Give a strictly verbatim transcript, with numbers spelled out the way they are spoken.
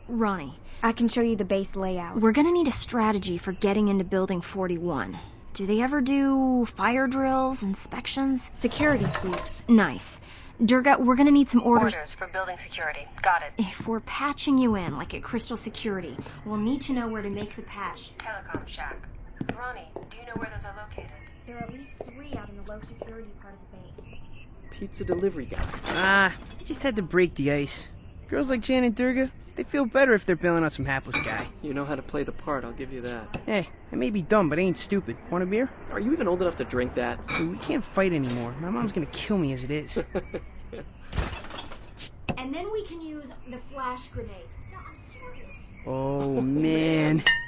Ronnie, I can show you the base layout. we're gonna need a strategy for getting into Building forty-one. Do they ever do fire drills, inspections? Security sweeps. Nice. Durga, we're gonna need some orders. Orders for building security. Got it. If we're patching you in, like at Crystal Security, we'll need to know where to make the patch. Telecom shack. Ronnie, do you know where those are located? There are at least three out in the low security part of the base. Pizza delivery guy. Ah, just had to break the ice. Girls like Jan and Durga, they feel better if they're bailing out some hapless guy. You know how to play the part, I'll give you that. Hey, I may be dumb, but I ain't stupid. Want a beer? Are you even old enough to drink that? Dude, we can't fight anymore. My mom's gonna kill me as it is. And then we can use the flash grenades. No, I'm serious. Oh, man.